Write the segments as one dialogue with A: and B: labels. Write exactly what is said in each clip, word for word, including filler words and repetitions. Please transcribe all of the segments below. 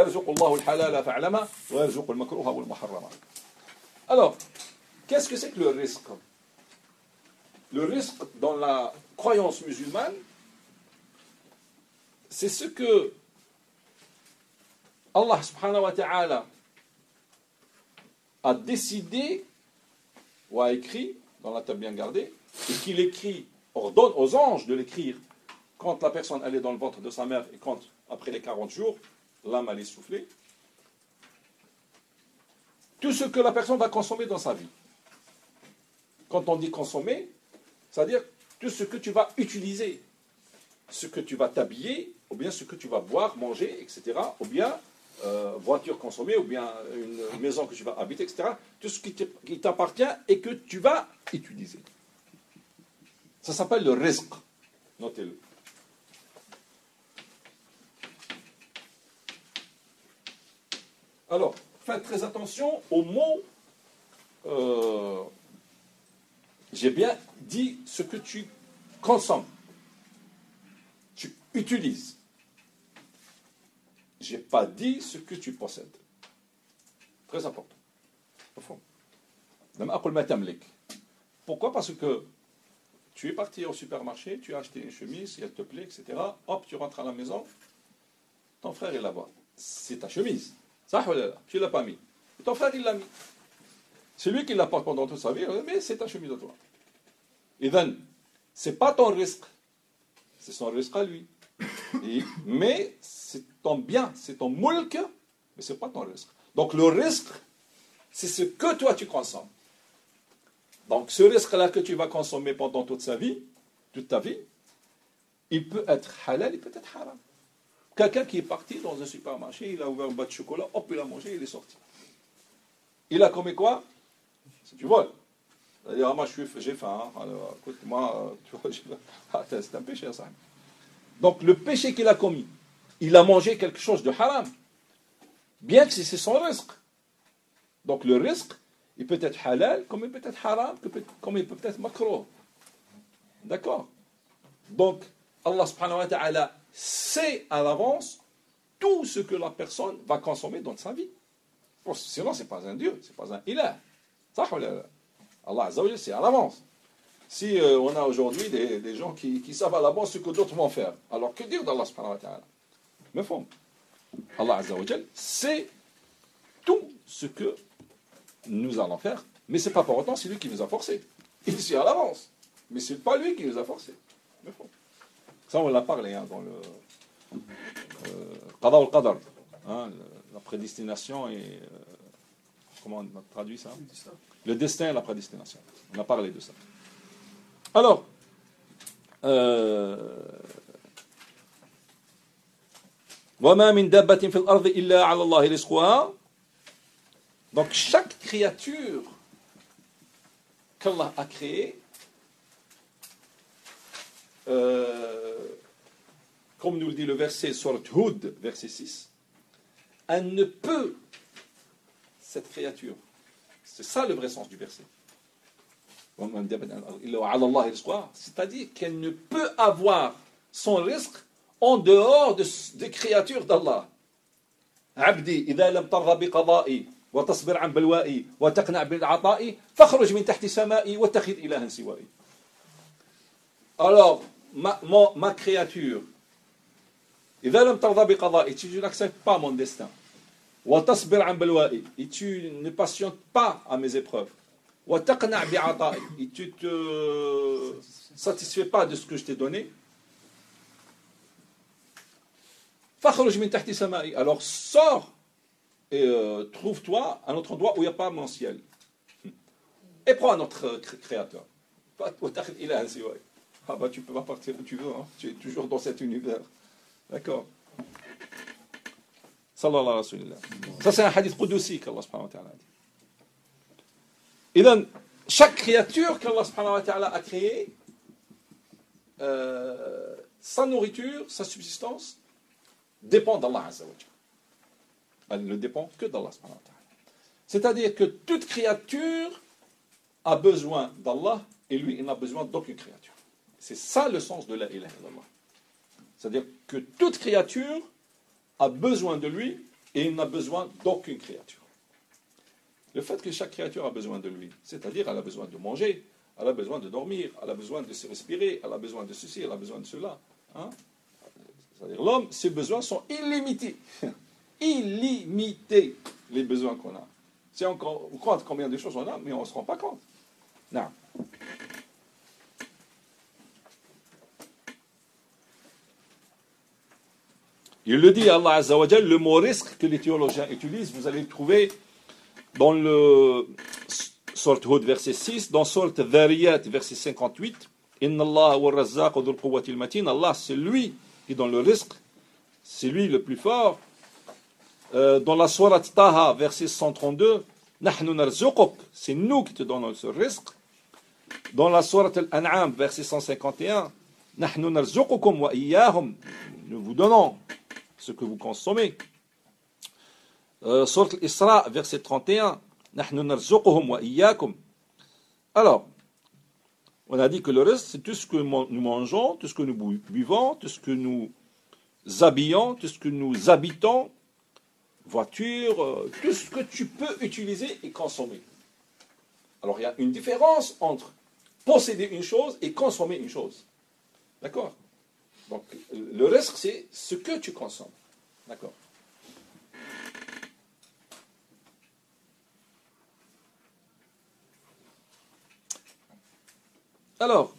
A: Alors, qu'est-ce que c'est que le risque? Le risque dans la croyance musulmane, c'est ce que Allah subhanahu wa ta'ala a décidé ou a écrit dans la table bien gardée, et qu'il écrit, ordonne aux anges de l'écrire quand la personne elle est dans le ventre de sa mère et quand, après les quarante jours, l'âme elle est soufflée. Tout ce que la personne va consommer dans sa vie. Quand on dit consommer, c'est-à-dire tout ce que tu vas utiliser, ce que tu vas t'habiller, ou bien ce que tu vas boire, manger, et cetera, ou bien euh, voiture consommée, ou bien une maison que tu vas habiter, et cetera. Tout ce qui t'appartient et que tu vas utiliser. Ça s'appelle le rizq. Notez-le. Alors, faites très attention aux mots. Euh, j'ai bien dit ce que tu consommes. Tu utilises. Je n'ai pas dit ce que tu possèdes. Très important. Au fond. Pourquoi? Parce que tu es parti au supermarché, tu as acheté une chemise, si elle te plaît, et cetera. Hop, tu rentres à la maison, ton frère est là-bas. C'est ta chemise. Ça, tu ne l'as pas mis. Et ton frère, il l'a mis. C'est lui qui la porte pendant toute sa vie, mais c'est ta chemise à toi. Et then, ce n'est pas ton risque. C'est son risque à lui. Et, mais c'est ton bien, c'est ton mulk, mais ce n'est pas ton risque. Donc le risque, c'est ce que toi tu consommes. Donc ce risque-là que tu vas consommer pendant toute sa vie, toute ta vie, il peut être halal, il peut être haram. Quelqu'un qui est parti dans un supermarché, il a ouvert un boîte de chocolat, hop, il a mangé, il est sorti. Il a commis quoi? C'est du vol. C'est-à-dire, ah, moi je suis, j'ai faim, hein. Alors écoute, moi, tu vois, ah, c'est un péché ça. Donc le péché qu'il a commis, il a mangé quelque chose de haram. Bien que c'est son risque. Donc le risque, il peut être halal, comme il peut être haram, comme il peut être makruh. D'accord? Donc, Allah subhanahu wa ta'ala sait à l'avance tout ce que la personne va consommer dans sa vie. Bon, sinon, ce n'est pas un Dieu, ce n'est pas un ilah. Allah azza wa jalla, c'est à l'avance. Si euh, on a aujourd'hui des, des gens qui, qui savent à l'avance ce que d'autres vont faire, alors que dire d'Allah subhanahu wa ta'ala? Mais fond, Allah azza wa jalla sait tout ce que nous allons faire, mais ce n'est pas pour autant c'est lui qui nous a forcés. Il sait à l'avance, mais ce n'est pas lui qui nous a forcés. Mais fond. Ça, on l'a parlé hein, dans le Qada al-Qadar, hein, la prédestination et euh, comment on a traduit ça? Le destin et la prédestination. On a parlé de ça. Alors, وَمَا مِن دَابَّةٍ فِي الْأَرْضِ إِلَّا عَلَى اللَّهِ رِزْقُهَا. Donc chaque créature qu'Allah a créée, euh, comme nous le dit le verset sur Hud, verset six, elle ne peut, cette créature, c'est ça le vrai sens du verset, c'est-à-dire qu'elle ne peut avoir son risque en dehors de, des créatures d'Allah. عبدي إذا لم ترضى بقضائي وتصبر عن بلوائي وتقنع بالعطائي فاخرج من تحت سمائي واتخذ إلها سوائي. Alors ma, ma, ma créature, إذا لم ترضى بقضائي, si tu n'acceptes pas mon destin, وتصبر عن بلوائي, et tu ne patientes pas à mes épreuves, وتقنع بعطائي, et tu te satisfais pas de ce que je t'ai donné, فاخرج من تحت سمائي, alors sors et euh, trouve-toi un autre endroit où il n'y a pas mon ciel. Et prends un autre créateur. Ah bah tu peux pas partir où tu veux, hein. Tu es toujours dans cet univers. D'accord. Sallallahu alayhi wa sallam. Ça c'est un hadith qudusi qu'Allah subhanahu wa ta'ala a dit. Et donc, chaque créature qu'Allah subhanahu wa ta'ala a créée, euh, sa nourriture, sa subsistance, dépend d'Allah azza wa jalla. Elle ne dépend que d'Allah subhanahu wa ta'ala. C'est-à-dire que toute créature a besoin d'Allah et lui, il n'a besoin d'aucune créature. C'est ça le sens de la ilaha illallah. C'est-à-dire que toute créature a besoin de lui et il n'a besoin d'aucune créature. Le fait que chaque créature a besoin de lui, c'est-à-dire elle a besoin de manger, elle a besoin de dormir, elle a besoin de se respirer, elle a besoin de ceci, elle a besoin de cela. Hein? C'est-à-dire l'homme, ses besoins sont illimités. Illimités, les besoins qu'on a. Si on compte combien de choses on a, mais on ne se rend pas compte. Non. Il le dit, Allah Azza wa Jal, le mot risque que les théologiens utilisent, vous allez le trouver dans le Sourate Hud, verset six, dans Sourate Dhariyat, verset cinquante-huit. Inna Allah wa razzaq wa dhul quwwati al-matin. Allah, c'est lui qui donne le risque, c'est lui le plus fort. Euh, dans la Sourate Taha, verset cent trente-deux, Nahnu narzuquk, c'est nous qui te donnons ce risque. Dans la Sourate Al-An'am, verset cent cinquante et un, Nahnu narzuqukum wa iyyahum, nous vous donnons ce que vous consommez. Euh, Sourate Al-Isra, verset trente et un, Nahnu narzuquhum wa iyyakum. Alors, on a dit que le reste, c'est tout ce que nous mangeons, tout ce que nous buvons, tout ce que nous habillons, tout ce que nous habitons, voiture, euh, tout ce que tu peux utiliser et consommer. Alors, il y a une différence entre posséder une chose et consommer une chose. D'accord? Donc, le risque, c'est ce que tu consommes. D'accord? Alors,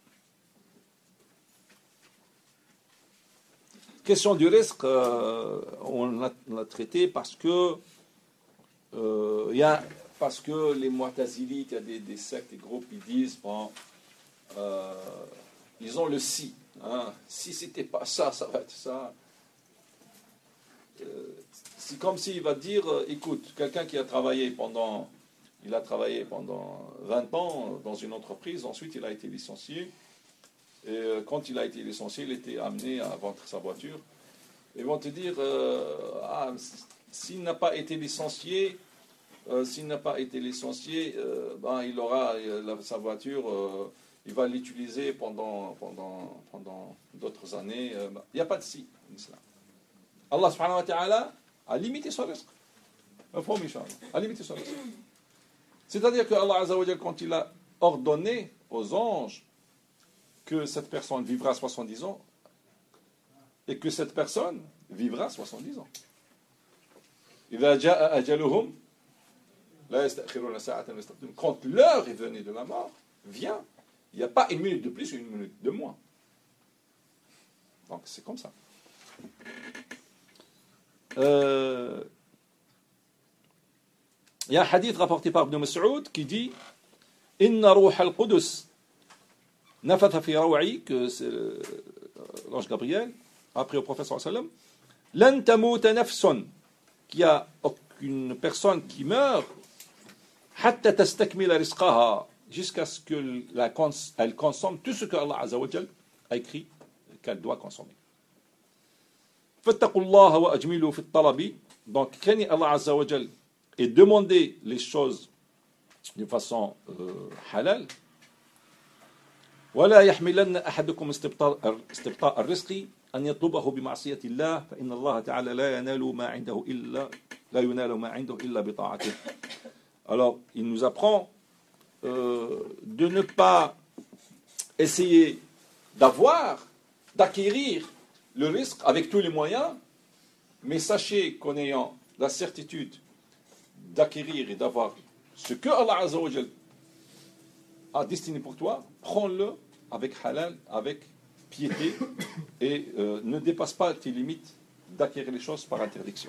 A: question du risque, euh, on l'a traité parce que euh, il y a parce que les Mu'tazilites, il y a des, des sectes, des groupes, ils disent bon, euh, ils ont le si. Hein, si c'était pas ça, ça va être ça. Euh, c'est comme s'il va dire, euh, écoute, quelqu'un qui a travaillé pendant, il a travaillé pendant vingt ans dans une entreprise, ensuite il a été licencié. Et euh, quand il a été licencié, il était amené à vendre sa voiture. Ils vont te dire, euh, ah, s'il n'a pas été licencié, euh, s'il n'a pas été licencié, euh, ben, il aura euh, sa voiture, euh, il va l'utiliser pendant, pendant, pendant d'autres années. Euh, ben, il n'y a pas de si en islam. Allah subhanahu wa ta'ala a limité son risque. A limité son risque. C'est-à-dire que Allah Azza wa Jal, quand il a ordonné aux anges que cette personne vivra soixante-dix ans et que cette personne vivra soixante-dix ans. Quand l'heure est venue de la mort, vient, il n'y a pas une minute de plus ou une minute de moins. Donc c'est comme ça. Euh, il y a un hadith rapporté par Ibn Mas'ud qui dit Inna ruh al-Qudus nafatha fi raw'i, que c'est l'ange Gabriel, après au prophète sallallahu alayhi wa sallam, lan tamuta nafsun, qu'il y a aucune personne qui meurt, hatta tastakmila rizqaha, jusqu'à ce qu'elle consomme tout ce que Allah Azza wa Jal a écrit qu'elle doit consommer. Fattaqullaha wa ajmilu fi at-talabi, donc craignez Allah Azza wa Jal et demandez les choses de façon euh, halal. ولا يحملن أحدكم استبطاء استبطاء الرزق أن يطلبه بمعصية الله فإن الله تعالى لا ينال ما عنده إلا لا ينال ما عنده إلا بطاعته. Alors, il nous apprend euh, de ne pas essayer d'avoir, d'acquérir le risque avec tous les moyens, mais sachez qu'en ayant la certitude d'acquérir et d'avoir ce que Allah Azza wa Jal a destiné pour toi, prends-le avec halal, avec piété, et euh, ne dépasse pas tes limites d'acquérir les choses par interdiction.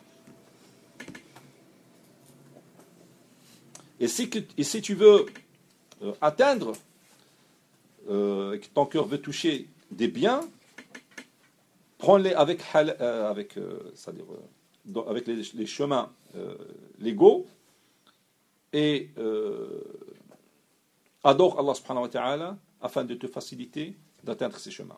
A: Et si, que, et si tu veux euh, atteindre, euh, que ton cœur veut toucher des biens, prends-les avec, halal, euh, avec, euh, c'est-à-dire, euh, avec les, les chemins euh, légaux, et euh, adore Allah subhanahu wa ta'ala afin de te faciliter d'atteindre ces chemins.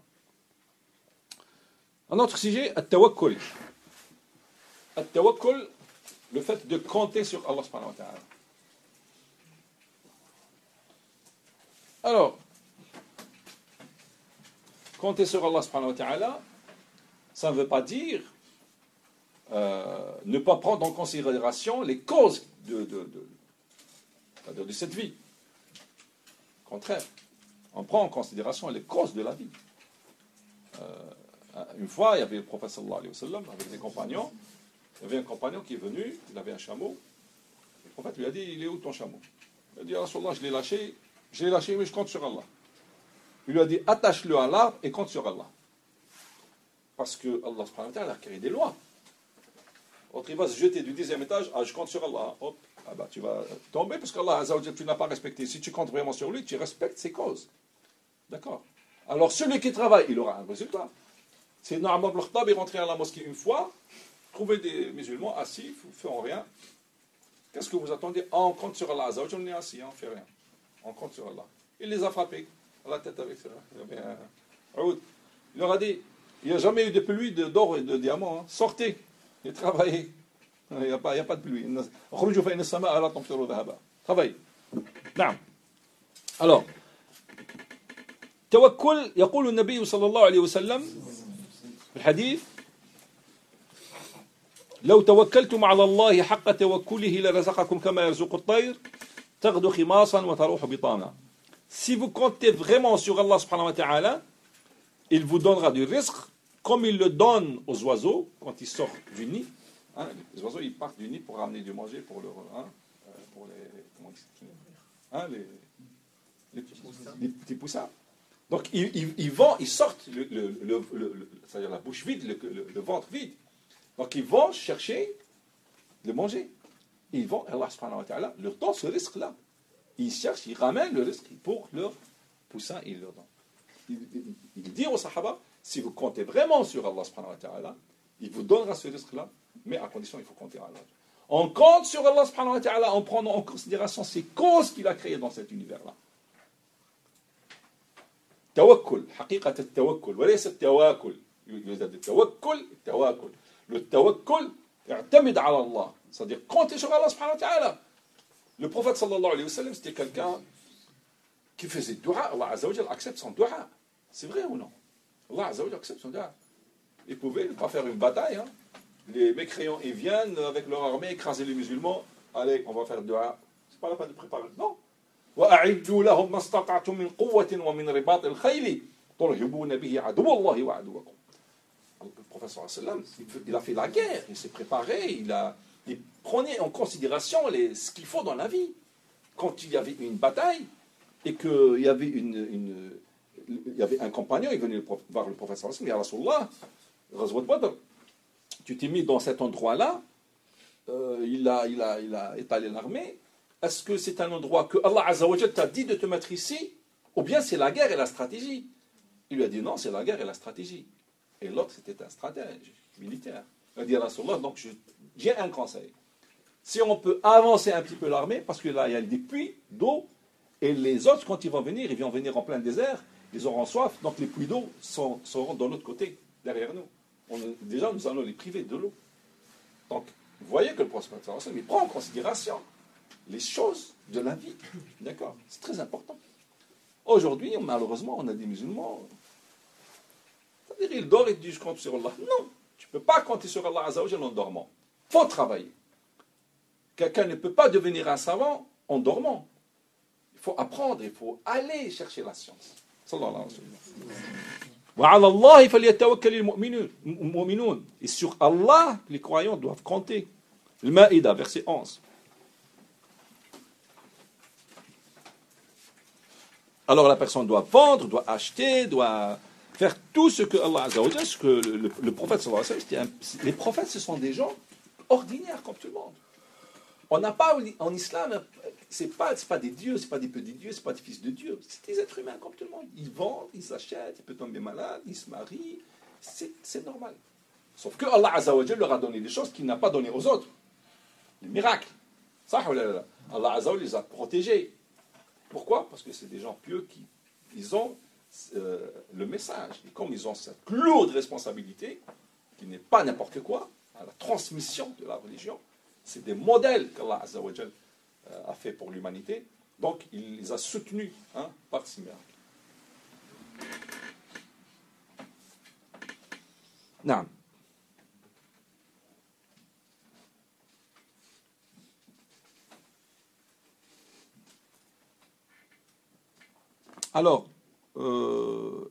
A: Un autre sujet, at-tawakkul. At-tawakkul, le fait de compter sur Allah subhanahu wa ta'ala. Alors, compter sur Allah subhanahu wa ta'ala, ça ne veut pas dire euh, ne pas prendre en considération les causes de, de, de, de, de cette vie. Au contraire, on prend en considération les causes de la vie. Euh, une fois, il y avait le prophète sallallahu alayhi wa sallam avec des compagnons. Il y avait un compagnon qui est venu, il avait un chameau. Le prophète lui a dit, il est où ton chameau? Il a dit, Rasulallah, je l'ai lâché, je l'ai lâché, mais je compte sur Allah. Il lui a dit, attache-le à l'arbre et compte sur Allah. Parce que Allah subhanahu wa ta'ala a créé des lois. Autre, il va se jeter du dixième étage, ah, je compte sur Allah. Hop, ah bah, tu vas tomber parce qu'Allah Azza wa Jalla, tu n'as pas respecté. Si tu comptes vraiment sur lui, tu respectes ses causes. D'accord? Alors, celui qui travaille, il aura un résultat. C'est Omar ibn Khattab est rentré à la mosquée une fois, trouver des musulmans assis, ne font rien. Qu'est-ce que vous attendez? Ah, on compte sur Allah Azza wa Jalla, on est assis, on ne fait rien. On compte sur Allah. Il les a frappés à la tête avec ça. Il, un... il leur a dit, il n'y a jamais eu de pluie d'or et de diamants. Hein. Sortez et travaillez. Il n'y a, a pas de pluie. Travaillez. نعم. Alors, توكل يقول النبي صلى الله عليه وسلم في الحديث لو توكلتم على الله حق توكله لرزقكم كما يرزق الطير تغدو خماصا وتروح بطانا. Si vous comptez vraiment sur Allah subhanahu wa ta'ala, il vous donnera du risque comme il le donne aux oiseaux quand ils sortent du nid. Hein, les oiseaux, ils partent du nid pour ramener du manger pour, leur, hein, pour les, comment hein, les, les, les petits poussins. Donc, ils, ils, ils vont, ils sortent, le, le, le, le, c'est-à-dire la bouche vide, le, le, le ventre vide. Donc, ils vont chercher le manger. Ils vont, Allah subhanahu wa ta'ala leur donne ce risque-là. Ils cherchent, ils ramènent le risque pour leurs poussins, ils leur donnent. Il, il, il dit aux Sahaba, si vous comptez vraiment sur Allah subhanahu wa ta'ala, il vous donnera ce risque-là, mais à condition il faut compter à Allah. On compte sur Allah subhanahu wa ta'ala en prenant en considération ces causes qu'il a créées dans cet univers-là. Tawakkul, haqiqat al-tawakkul, وليس التواكل. يوجد التوكل, التواكل. Le tawakkul, i'tamid ala Allah. C'est-à-dire compter sur Allah subhanahu wa ta'ala. Le prophète sallallahu alayhi wa sallam, c'était quelqu'un qui faisait dua. Allah Azza wa Jalla accepte son dua. C'est vrai ou non? Allah Azza wa Jalla accepte son dua. Il pouvait ne pas faire une bataille. Hein. Les mécréants, ils viennent avec leur armée écraser les musulmans. Allez, on va faire dua. C'est pas la peine de préparer. Non. وَأَعِدُّوا لَهُمْ مَا اسْتَطَعْتُم مِّن قُوَّةٍ وَمِنْ رِبَاطِ الْخَيْلِ تُرْهِبُونَ بِهِ عَدُوَّ اللَّهِ وَعَدُوَّكُمْ. Le prophète sallallahu alayhi wa sallam, il a fait la guerre, il s'est préparé, il a il prenait en considération les, ce qu'il faut dans la vie. Quand il y avait une bataille et qu'il y avait une, une il y avait un compagnon, il venait voir le prophète sallallahu alayhi wa sallam, Ya Rasulallah, Ghazwat Badr, tu t'es mis dans cet endroit-là, euh, il, a, il, a, il a étalé l'armée, est-ce que c'est un endroit que Allah Azza wa Jalla t'a dit de te mettre ici, ou bien c'est la guerre et la stratégie? Il lui a dit non, c'est la guerre et la stratégie. Et l'autre, c'était un stratège militaire. Il a dit, Rasulallah, donc je, j'ai un conseil. Si on peut avancer un petit peu l'armée, parce que là, il y a des puits d'eau, et les autres, quand ils vont venir, ils vont venir en plein désert, ils auront soif, donc les puits d'eau sont, seront de l'autre côté, derrière nous. On, déjà, nous allons les priver de l'eau. Donc, vous voyez que le prophète, il prend en considération les choses de la vie. D'accord? C'est très important. Aujourd'hui, malheureusement, on a des musulmans... C'est-à-dire, il dort et dit, je compte sur Allah. Non, tu ne peux pas compter sur Allah Azza wa Jalla en dormant. Il faut travailler. Quelqu'un ne peut pas devenir un savant en dormant. Il faut apprendre, il faut aller chercher la science. Sallallahu alayhi wa sallam. وَعَلَى اللَّهِ فَلْيَتَوَكَّلِ الْمُؤْمِنُونَ. Et sur Allah, les croyants doivent compter. Le Maïda, verset onze. Alors la personne doit vendre, doit acheter, doit... faire tout ce que Allah Azza wa Jalla, ce que le, le, le prophète sallallahu alayhi wa sallam, les prophètes ce sont des gens ordinaires comme tout le monde. On n'a pas en islam, c'est pas c'est pas des dieux, c'est pas des petits dieux, c'est pas des fils de Dieu, c'est des êtres humains comme tout le monde. Ils vendent, ils achètent, ils peuvent tomber malades, ils se marient, c'est, c'est normal. Sauf que Allah Azza wa Jalla leur a donné des choses qu'il n'a pas données aux autres. Les miracles. Ça, Allah Azza wa Jalla les a protégés. Pourquoi? Parce que c'est des gens pieux qui ils ont Euh, le message. Et comme ils ont cette lourde responsabilité, qui n'est pas n'importe quoi, à la transmission de la religion, c'est des modèles qu'Allah Azza wa Jal euh, a fait pour l'humanité, donc il les a soutenus hein, par ces miracles. Non. Alors, euh,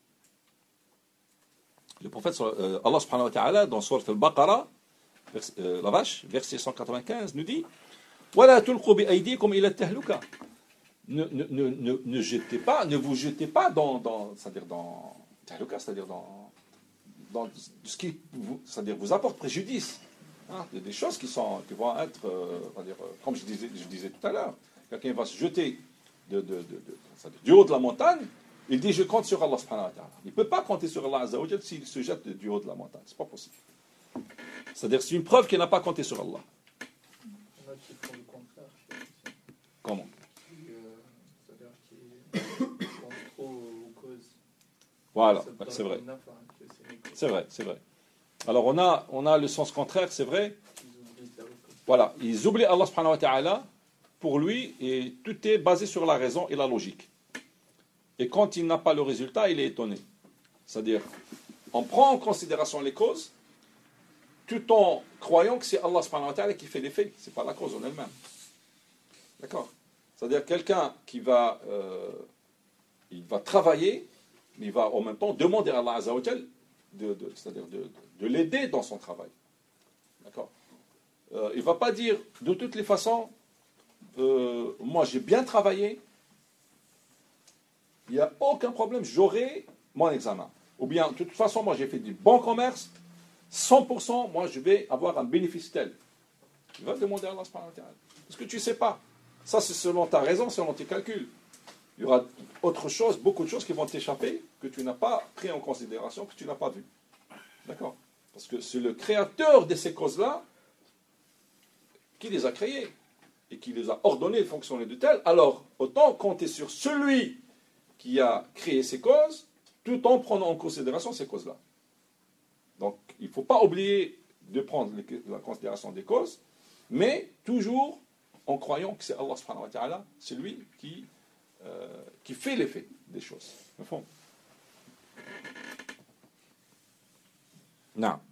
A: le prophète, euh, Allah subhanahu wa ta'ala, dans Sourate al-Baqarah, euh, la vache, verset cent quatre-vingt-quinze, nous dit وَلَا تُلْقُوا بِأَيْدِيكُمْ إِلَى التَّهْلُكَةِ ne, ne, ne, ne, ne jetez pas, ne vous jetez pas dans, dans c'est-à-dire dans, c'est-à-dire dans, dans ce qui vous, c'est-à-dire vous apporte préjudice. Hein, il y a des choses qui, sont, qui vont être, euh, dire, comme je disais, je disais tout à l'heure, quelqu'un va se jeter de, de, de, de, du haut de la montagne, il dit je compte sur Allah subhanahu wa ta'ala. Il ne peut pas compter sur Allah azza wa jal s'il se jette du haut de la montagne. C'est pas possible. C'est-à-dire c'est une preuve qu'il n'a pas compté sur Allah.
B: On a qui font le contraire.
A: Comment?
B: C'est-à-dire qu'ils pensent trop aux causes.
A: Voilà, c'est vrai. C'est vrai, c'est vrai. Alors on a, on a le sens contraire, c'est vrai. Voilà, ils oublient Allah subhanahu wa ta'ala pour lui et tout est basé sur la raison et la logique. Et quand il n'a pas le résultat, il est étonné. C'est-à-dire, on prend en considération les causes tout en croyant que c'est Allah subhanahu wa ta'ala qui fait l'effet. Ce n'est pas la cause en elle-même. D'accord? C'est-à-dire quelqu'un qui va, euh, il va travailler, mais il va en même temps demander à Allah azza wa jal de, de, c'est-à-dire de, de, de l'aider dans son travail. D'accord? euh, Il ne va pas dire, de toutes les façons, euh, moi j'ai bien travaillé, il n'y a aucun problème, j'aurai mon examen. Ou bien, de toute façon, moi j'ai fait du bon commerce, cent pour cent, moi je vais avoir un bénéfice tel. Il va demander à Allah subhanahu wa ta'ala. Parce que tu ne sais pas. Ça, c'est selon ta raison, selon tes calculs. Il y aura autre chose, beaucoup de choses qui vont t'échapper, que tu n'as pas pris en considération, que tu n'as pas vu. D'accord? Parce que c'est le créateur de ces causes-là qui les a créées et qui les a ordonnées de fonctionner de telles. Alors, autant compter sur celui qui a créé ces causes, tout en prenant en considération ces causes-là. Donc, il ne faut pas oublier de prendre la considération des causes, mais toujours en croyant que c'est Allah subhanahu wa ta'ala, c'est lui qui, euh, qui fait l'effet des choses. Au fond. Non.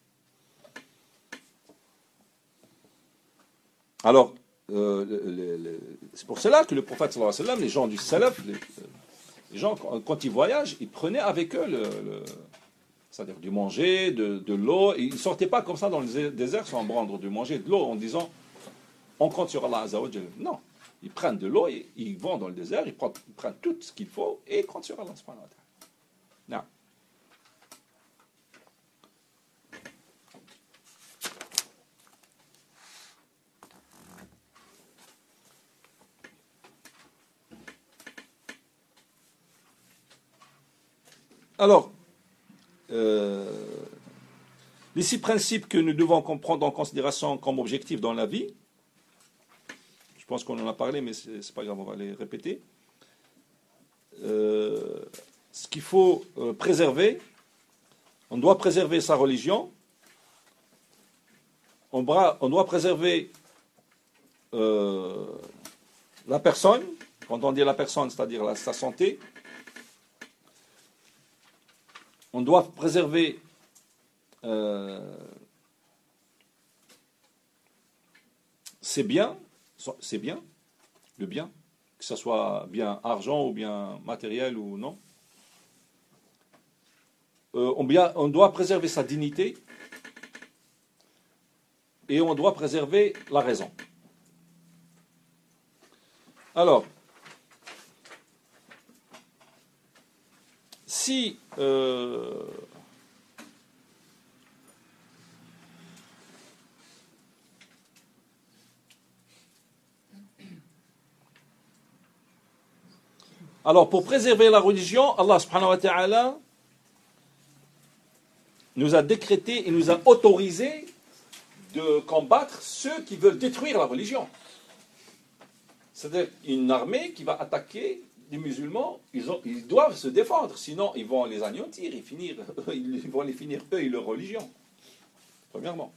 A: Alors, euh, le, le, c'est pour cela que le prophète sallallahu alayhi wa sallam, les gens du salaf, les, les gens, quand ils voyagent, ils prenaient avec eux le, le, c'est-à-dire du manger, de, de l'eau. Ils ne sortaient pas comme ça dans le désert sans prendre du manger, de l'eau, en disant on compte sur Allah azza wa jalla. Non. Ils prennent de l'eau, et ils vont dans le désert, ils prennent, ils prennent tout ce qu'il faut et ils comptent sur Allah subhanahu wa ta'ala. Non. Alors, euh, les six principes que nous devons prendre en considération comme objectifs dans la vie, je pense qu'on en a parlé, mais ce n'est pas grave, on va les répéter. Euh, ce qu'il faut euh, préserver, on doit préserver sa religion, on, bra, on doit préserver euh, la personne, quand on dit la personne, c'est-à-dire la, sa santé, on doit préserver euh, ses biens, ses biens, le bien, que ce soit bien argent ou bien matériel ou non. Euh, on, bien, on doit préserver sa dignité et on doit préserver la raison. Alors, si euh, alors pour préserver la religion, Allah subhanahu wa ta'ala nous a décrété et nous a autorisé de combattre ceux qui veulent détruire la religion. C'est-à-dire une armée qui va attaquer les musulmans, ils, ont, ils doivent se défendre, sinon ils vont les anéantir et finir, ils vont les finir eux et leur religion. Premièrement.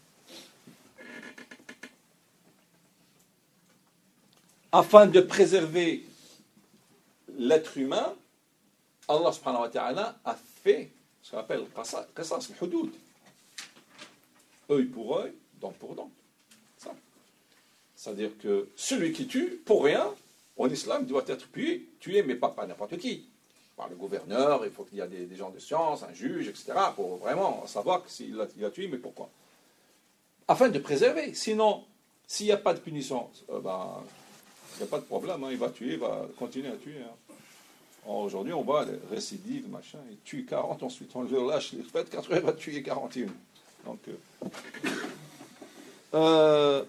A: Afin de préserver l'être humain, Allah subhanahu wa ta'ala a fait ce qu'on appelle qisas al-hudud. Œil pour œil, dent pour dent. Ça. C'est-à-dire que celui qui tue, pour rien, en islam, doit être tué, tué mais pas, pas n'importe qui. Par le gouverneur, il faut qu'il y ait des, des gens de science, un juge, et cetera, pour vraiment savoir s'il a, il a tué, mais pourquoi. Afin de préserver. Sinon, s'il n'y a pas de punition, euh, ben, il n'y a pas de problème, hein, il va tuer, il va continuer à tuer. Hein. Aujourd'hui, on voit les récidives, machin, il tue quarante, ensuite on le lâche, les fêtes, quatre heures, il va tuer quarante et un. Donc, euh, euh,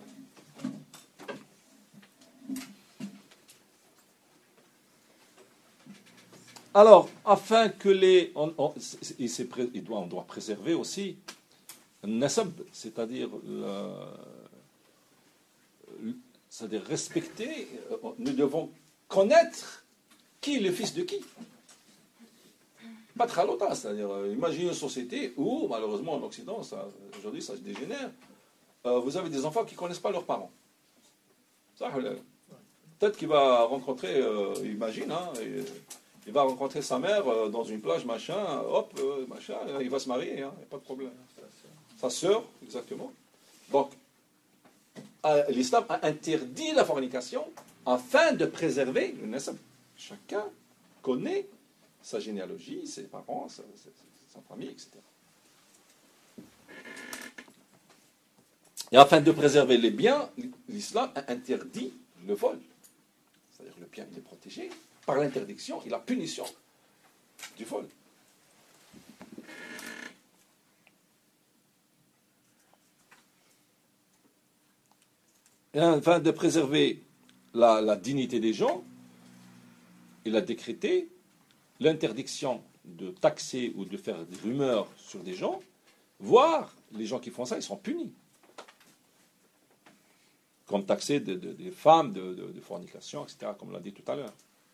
A: alors, afin que les... On, on, c'est, c'est, il doit, on doit préserver aussi nasab, c'est-à-dire le, c'est-à-dire respecter, nous devons connaître qui est le fils de qui. Pas de khalota, c'est-à-dire, imaginez une société où, malheureusement en Occident, ça, aujourd'hui ça se dégénère, euh, vous avez des enfants qui ne connaissent pas leurs parents. Ça, peut-être qu'il va rencontrer, euh, imagine, hein, et, il va rencontrer sa mère euh, dans une plage, machin, hop, euh, machin, il va se marier, il hein, n'y a pas de problème. Sa sœur, exactement. Donc, euh, l'islam a interdit la fornication afin de préserver le nasab. Chacun connaît sa généalogie, ses parents, sa, sa, sa famille, et cetera. Et afin de préserver les biens, l'islam a interdit le vol. C'est-à-dire que le bien il est protégé par l'interdiction et la punition du vol. Et afin de préserver la, la dignité des gens, il a décrété l'interdiction de taxer ou de faire des rumeurs sur des gens, voire les gens qui font ça, ils sont punis. Comme taxer des de, de femmes de, de, de fornication, et cetera, comme on l'a dit tout à l'heure.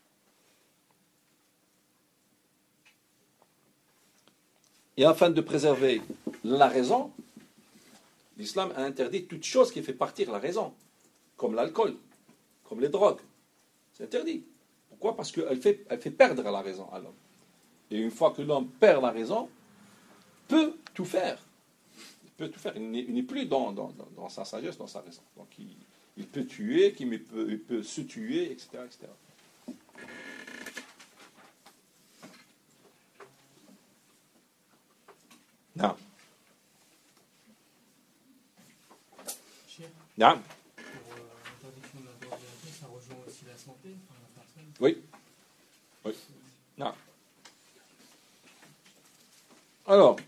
A: Et afin de préserver la raison, l'islam a interdit toute chose qui fait partir la raison, comme l'alcool, comme les drogues. C'est interdit. Pourquoi? Parce qu'elle fait, elle fait perdre la raison à l'homme. Et une fois que l'homme perd la raison, peut tout faire. Il peut tout faire. Il n'est, il n'est plus dans, dans, dans sa sagesse, dans sa raison. Donc il, il peut tuer, il peut, il peut se tuer, et cetera, et cetera. Non. Non.
C: Pour euh, l'interdiction de la drogue à ça rejoint aussi la santé, enfin, la personne.
A: Oui. Oui. Non. Alors,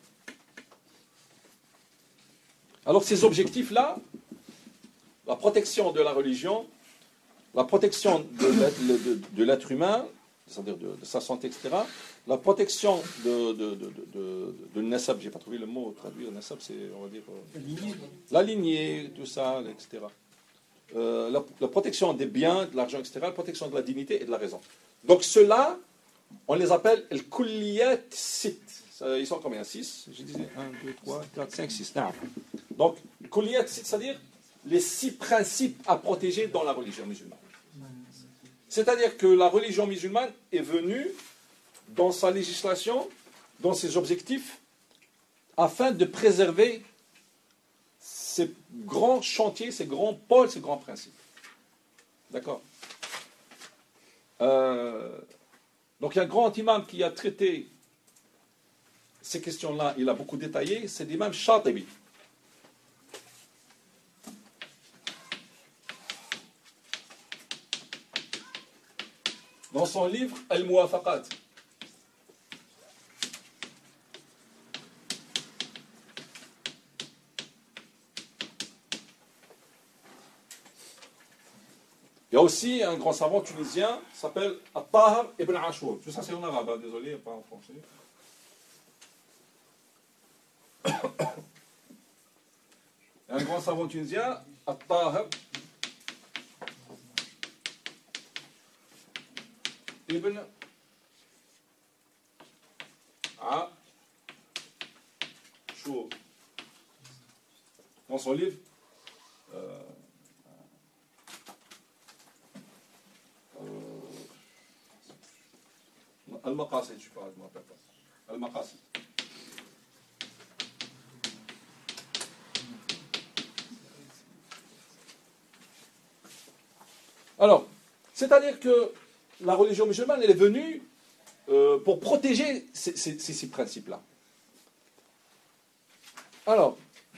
A: alors ces objectifs-là, la protection de la religion, la protection de l'être, de, de l'être humain, c'est-à-dire de, de sa santé, et cetera, la protection de, de, de, de, de, de nasab, j'ai pas trouvé le mot traduire, nasab, c'est, on va dire, euh, la lignée, tout ça, et cetera. Euh, la, la protection des biens, de l'argent, et cetera, la protection de la dignité et de la raison. Donc ceux-là, on les appelle el kulliyat sit. Ils sont combien? six? Je disais un, deux, trois, quatre, cinq, six. Donc, kulliyat sit, c'est-à-dire les six principes à protéger dans la religion musulmane. C'est-à-dire que la religion musulmane est venue dans sa législation, dans ses objectifs, afin de préserver ces grands chantiers, ces grands pôles, ces grands principes. D'accord? euh, Donc il y a un grand imam qui a traité ces questions-là, il a beaucoup détaillé, c'est l'imam Shatibi. Dans son livre Al-Muwafaqat. Il y a aussi un grand savant tunisien qui s'appelle At-Tahir ibn Ashur. Tout ça c'est en arabe, hein, désolé, pas en français. Un grand savant tunisien, At-Tahir ibn Ashur. Dans son livre, euh, Al-Maqasid, je ne sais pas, je ne me rappelle pas. Al-Maqasid. Alors, C'est-à-dire que la religion musulmane, elle est venue euh, pour protéger ces, ces, ces, ces principes-là. Alors,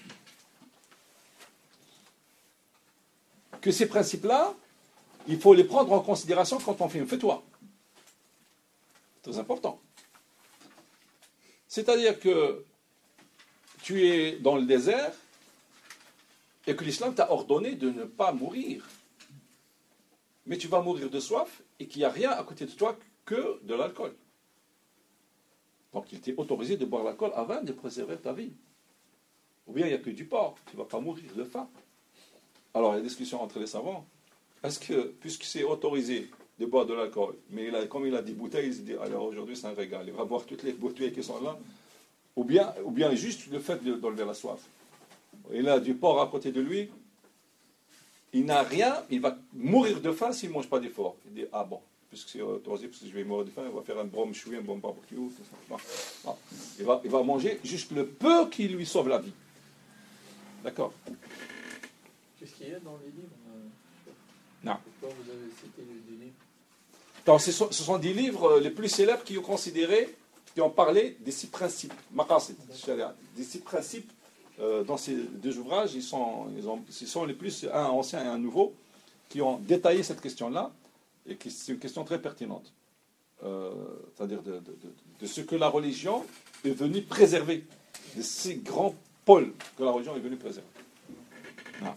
A: que ces principes-là, il faut les prendre en considération quand on fait une fatwa. Très important. C'est-à-dire que tu es dans le désert et que l'islam t'a ordonné de ne pas mourir. Mais tu vas mourir de soif et qu'il n'y a rien à côté de toi que de l'alcool. Donc il t'est autorisé de boire l'alcool avant de préserver ta vie. Ou bien il n'y a que du porc, tu ne vas pas mourir de faim. Alors il y a des discussions entre les savants. Est-ce que, puisque c'est autorisé de boire de l'alcool, mais il a, comme il a des bouteilles, il se dit, alors aujourd'hui c'est un régal, il va boire toutes les bouteilles qui sont là, ou bien, ou bien juste le fait d'enlever la soif. Il a du porc à côté de lui, il n'a rien, il va mourir de faim s'il ne mange pas d'effort. Il dit, ah bon, puisque c'est autorisé, parce que je vais mourir de faim, il va faire un bon choui, un bon barbecue, tout ça. Non. Non. Il, va, il va manger juste le peu qui lui sauve la vie. D'accord?
B: Qu'est-ce qu'il y a dans les livres euh,
A: Non.
B: Pourquoi vous avez cité des livres?
A: Donc, ce, sont, ce sont des livres les plus célèbres qui ont considéré, qui ont parlé des six principes, maqasid, des six principes euh, dans ces deux ouvrages. Ils sont, ils ont, ce sont les plus, un ancien et un nouveau, qui ont détaillé cette question-là, et qui c'est une question très pertinente. Euh, c'est-à-dire de, de, de, de ce que la religion est venue préserver, de ces grands pôles que la religion est venue préserver. Ah.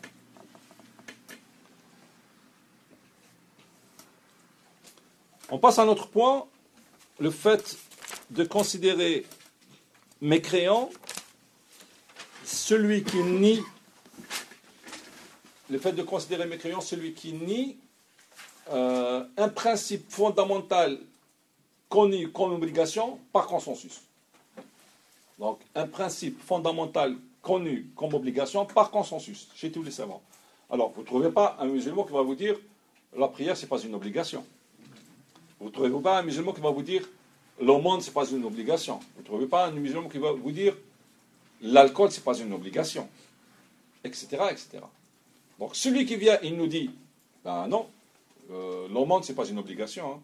A: On passe à un autre point, le fait de considérer mécréant celui qui nie, le fait de considérer mécréant celui qui nie euh, un principe fondamental connu comme obligation par consensus. Donc, un principe fondamental connu comme obligation par consensus chez tous les savants. Alors, vous ne trouvez pas un musulman qui va vous dire la prière, ce n'est pas une obligation. Vous ne trouvez pas un musulman qui va vous dire l'aumône, ce n'est pas une obligation. Vous ne trouvez pas un musulman qui va vous dire l'alcool, ce n'est pas une obligation, et cetera, et cetera. Donc, celui qui vient, il nous dit ben non, euh, l'aumône, ce n'est pas une obligation. Hein.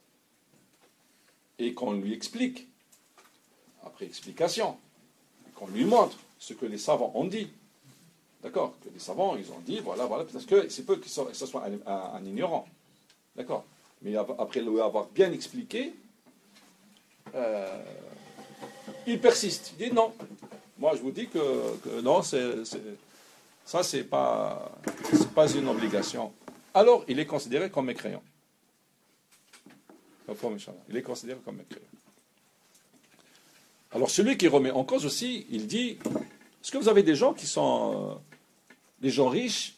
A: Et qu'on lui explique, après explication, qu'on lui montre ce que les savants ont dit. D'accord? Que les savants, ils ont dit, voilà, voilà, parce que c'est peu que ce soit un, un, un ignorant. D'accord? Mais après lui avoir bien expliqué, euh, il persiste. Il dit non. Moi, je vous dis que, que non, c'est, c'est, ça, c'est pas, c'est pas une obligation. Alors, il est considéré comme mécréant. Il est considéré comme mécréant. Alors, celui qui remet en cause aussi, il dit, est-ce que vous avez des gens qui sont euh, des gens riches?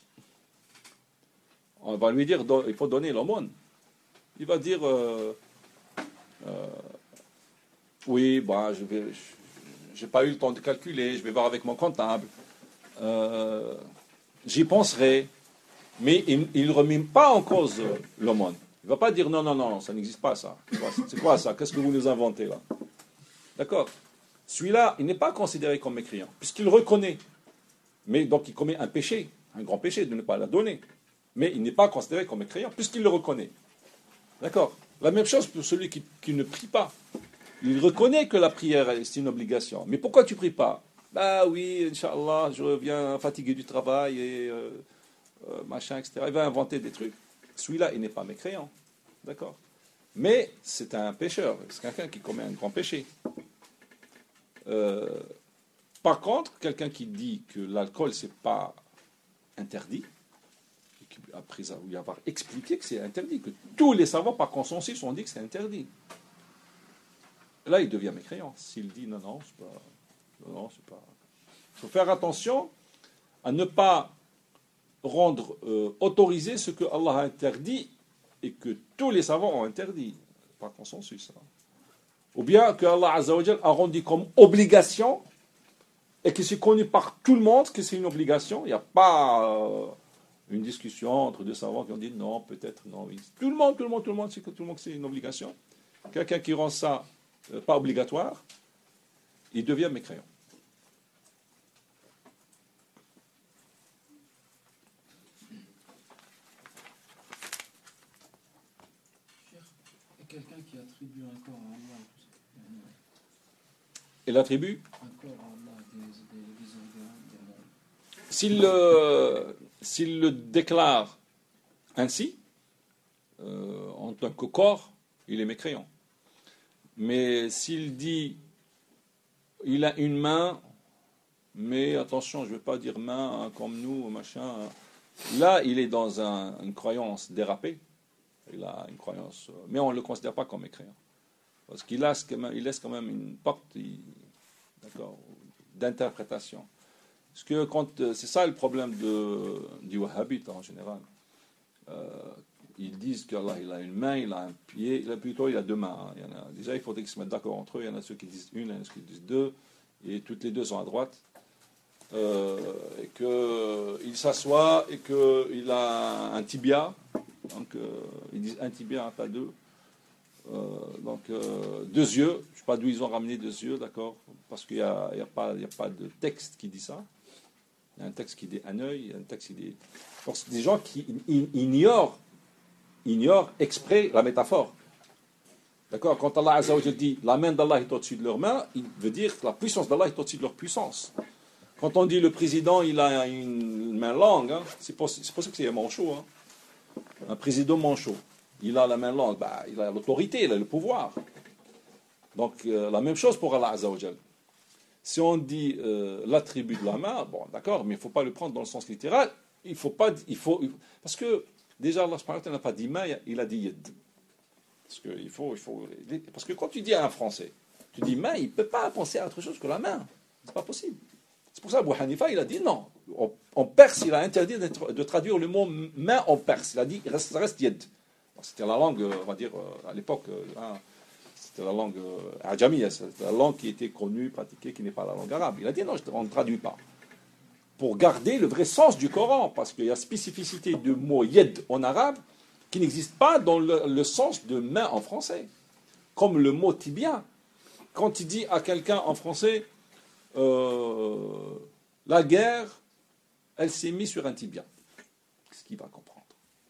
A: On va lui dire, il faut donner l'aumône. Il va dire, euh, euh, oui, bah, je vais, j'ai pas eu le temps de calculer, je vais voir avec mon comptable, euh, j'y penserai, mais il ne remet pas en cause l'aumône. Il ne va pas dire, non, non, non, ça n'existe pas ça. C'est quoi ça? Qu'est-ce que vous nous inventez là? D'accord? Celui-là, il n'est pas considéré comme mécréant, puisqu'il reconnaît, mais donc il commet un péché, un grand péché de ne pas la donner, mais il n'est pas considéré comme mécréant, puisqu'il le reconnaît. D'accord? La même chose pour celui qui, qui ne prie pas. Il reconnaît que la prière, c'est une obligation. Mais pourquoi tu ne pries pas? Bah oui, Inch'Allah, je reviens fatigué du travail, et euh, euh, machin, et cetera. Il va inventer des trucs. Celui-là, il n'est pas mécréant. D'accord? Mais c'est un pécheur. C'est quelqu'un qui commet un grand péché. Euh, par contre, quelqu'un qui dit que l'alcool, ce n'est pas interdit, après lui avoir expliqué que c'est interdit, que tous les savants par consensus ont dit que c'est interdit. Là, il devient mécréant. S'il dit non, non, c'est pas. Non, non, c'est pas. Il faut faire attention à ne pas rendre euh, autorisé ce que Allah a interdit et que tous les savants ont interdit par consensus. Hein. Ou bien que Allah Azza wa Jal a rendu comme obligation et que c'est connu par tout le monde que c'est une obligation. Il n'y a pas. Euh, une discussion entre deux savants qui ont dit non, peut-être, non, oui. Tout le monde, tout le monde, tout le monde sait que tout le monde c'est une obligation. Quelqu'un qui rend ça euh, pas obligatoire, il devient mécréant.
D: quelqu'un qui attribue un corps à Allah, tout ça.
A: Et l'attribue,
D: Un corps à Allah, des, des, des organes, des...
A: s'il le, s'il le déclare ainsi, euh, en tant que corps, il est mécréant. Mais s'il dit, il a une main, mais attention, je ne veux pas dire main hein, comme nous, machin. Hein. Là, il est dans un, une croyance dérapée. Il a une croyance, mais on ne le considère pas comme mécréant. Parce qu'il laisse quand même, il laisse quand même une porte il, d'accord, d'interprétation. Parce que quand, c'est ça le problème de, du wahhabite en général. Euh, ils disent qu'Allah il a une main, il a un pied, il a plutôt il a deux mains. Hein. Il y en a, déjà, il faudrait qu'ils se mettent d'accord entre eux. Il y en a ceux qui disent une, il y en a ceux qui disent deux, et toutes les deux sont à droite. Euh, et qu'il s'assoit et qu'il a un tibia. Donc, euh, ils disent un tibia, pas deux. Euh, donc, euh, deux yeux. Je ne sais pas d'où ils ont ramené deux yeux, d'accord, parce qu'il n'y a, a, a pas de texte qui dit ça. Il y a un texte qui dit un œil, il y a un texte qui dit. Donc, c'est des gens qui ignorent, ignorent exprès la métaphore. D'accord. Quand Allah Azza wa Jalla dit la main d'Allah est au-dessus de leur main, il veut dire que la puissance d'Allah est au-dessus de leur puissance. Quand on dit le président il a une main longue, hein, c'est pour, c'est pour ça que c'est un manchot. Hein. Un président manchot, il a la main longue, bah, il a l'autorité, il a le pouvoir. Donc euh, la même chose pour Allah Azza wa Jalla. Si on dit euh, l'attribut de la main, bon d'accord, mais il ne faut pas le prendre dans le sens littéral. Il faut pas, il faut, parce que déjà Allah subhanahu wa ta'ala n'a pas dit main, il a dit yad. Parce que il faut, il faut, parce que quand tu dis à un Français, tu dis main, il ne peut pas penser à autre chose que la main. C'est pas possible. C'est pour ça Abu Hanifa, il a dit non. En, en perse, il a interdit de traduire le mot main en perse. Il a dit ça reste yad. C'était la langue, on va dire, à l'époque, hein, c'était la langue ajamiya, c'était la langue qui était connue, pratiquée, qui n'est pas la langue arabe. Il a dit non, on ne traduit pas. Pour garder le vrai sens du Coran, parce qu'il y a spécificité du mot yed en arabe qui n'existe pas dans le, le sens de main en français. Comme le mot tibia. Quand il dit à quelqu'un en français, euh, la guerre, elle s'est mise sur un tibia. Qu'est-ce qu'il va comprendre?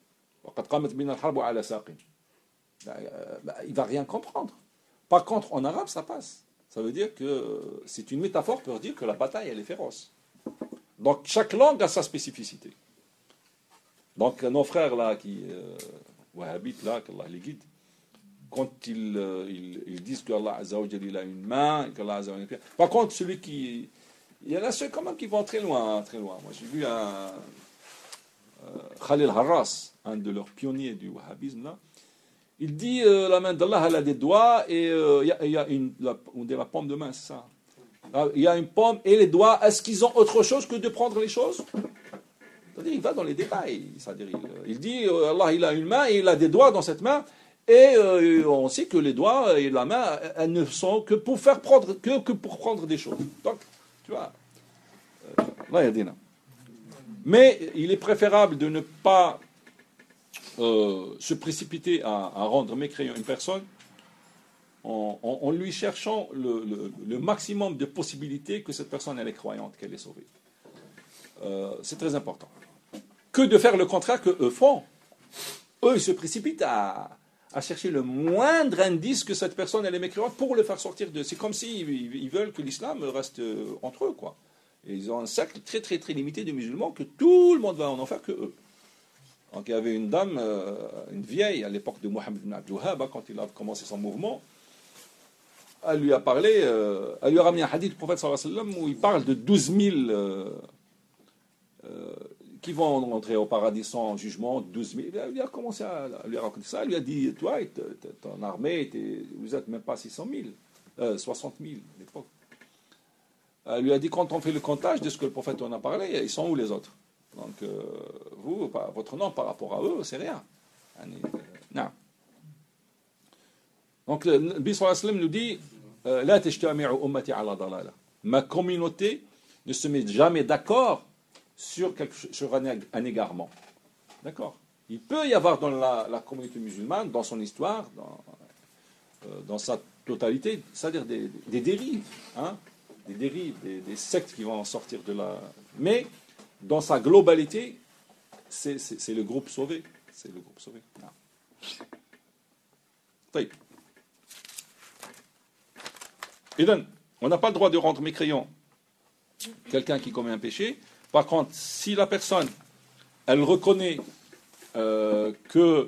A: Il ne va rien comprendre. Par contre, en arabe, ça passe. Ça veut dire que c'est une métaphore pour dire que la bataille, elle est féroce. Donc, chaque langue a sa spécificité. Donc, nos frères là, qui euh, wahhabites là, qu'Allah les guide, quand ils, euh, ils, ils disent qu'Allah Azza wa Jalla il a une main, et qu'Allah Azza wa Jalla... Par contre, celui qui... Il y en a ceux quand même qui vont très loin, très loin. Moi, j'ai vu un... Euh, Khalil Harras, un de leurs pionniers du wahhabisme là, il dit euh, la main d'Allah, elle a des doigts, et il euh, y, y a une... La, on dit la paume de main, c'est ça. Il y a une pomme et les doigts, est-ce qu'ils ont autre chose que de prendre les choses? C'est-à-dire, il va dans les détails. C'est-à-dire, il, il dit, euh, Allah, il a une main et il a des doigts dans cette main, et euh, on sait que les doigts et la main, elles ne sont que pour faire prendre, que, que pour prendre des choses. Donc, tu vois, euh, là, il y a des nains. Mais il est préférable de ne pas euh, se précipiter à, à rendre mécréant une personne En, en, en lui cherchant le, le, le maximum de possibilités que cette personne elle est croyante, qu'elle est sauvée. Euh, c'est très important. Que de faire le contraire que eux font. Eux, ils se précipitent à, à chercher le moindre indice que cette personne elle est mécréante pour le faire sortir de... C'est comme s'ils si ils veulent que l'islam reste entre eux, quoi. Et ils ont un cercle très très très limité de musulmans que tout le monde va en enfer que eux. Donc il y avait une dame, euh, une vieille, à l'époque de Mohammed ibn Abdul Wahhab, quand il a commencé son mouvement. Elle lui a parlé, euh, elle lui a ramené un hadith du prophète sallallahu alayhi wa sallam où il parle de douze mille euh, euh, qui vont rentrer au paradis sans jugement, douze mille. Elle lui a commencé à, à lui raconter ça. Elle lui a dit, toi, ton armée, vous n'êtes même pas six cent mille, euh, soixante mille à l'époque. Elle lui a dit, quand on fait le comptage de ce que le prophète en a parlé, ils sont où les autres? Donc, euh, vous, votre nom par rapport à eux, c'est rien. Non. Donc, le Nabi sallallahu alayhi wa sallam nous dit La tajtami'u ummati ala dalala. Ma communauté ne se met jamais d'accord sur, quelque, sur un, un égarement. D'accord? Il peut y avoir dans la, la communauté musulmane, dans son histoire, dans, euh, dans sa totalité, c'est-à-dire des, des dérives, hein, des dérives, des, des sectes qui vont en sortir de la. Mais dans sa globalité, c'est, c'est, c'est le groupe sauvé. C'est le groupe sauvé. Non. طيب. إذن, on n'a pas le droit de rendre mécréant quelqu'un qui commet un péché. Par contre, si la personne, elle reconnaît euh, que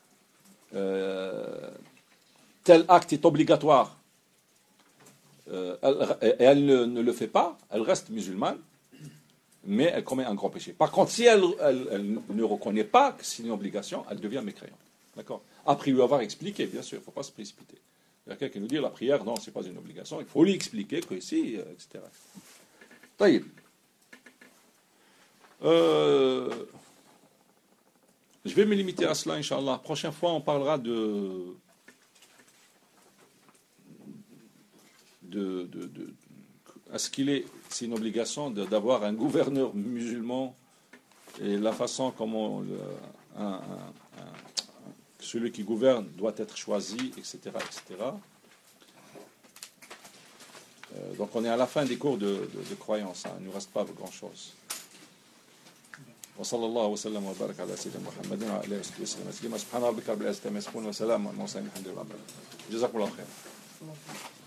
A: euh, tel acte est obligatoire, euh, elle, et elle ne, ne le fait pas, elle reste musulmane, mais elle commet un grand péché. Par contre, si elle, elle, elle ne reconnaît pas que c'est une obligation, elle devient mécréante. D'accord? Après lui avoir expliqué, bien sûr, il ne faut pas se précipiter. Il y a quelqu'un qui nous dit la prière, non, ce n'est pas une obligation, il faut lui expliquer que si, et cetera. Taïb. Euh, je vais me limiter à cela, Inch'Allah. La prochaine fois, on parlera de, de, de, de est-ce qu'il est, c'est une obligation de, d'avoir un gouverneur musulman et la façon comment le, un, un, un, celui qui gouverne doit être choisi, et cetera, et cetera. Euh, donc on est à la fin des cours de, de, de croyance, hein. Il ne nous reste pas grand-chose. وصلى الله وسلم وبارك على سيدنا محمد وعلى اله وصحبه وسلم. سبحان ربك رب العزة عما يصفون وسلام على المرسلين والحمد لله رب العالمين. جزاكم الله خير.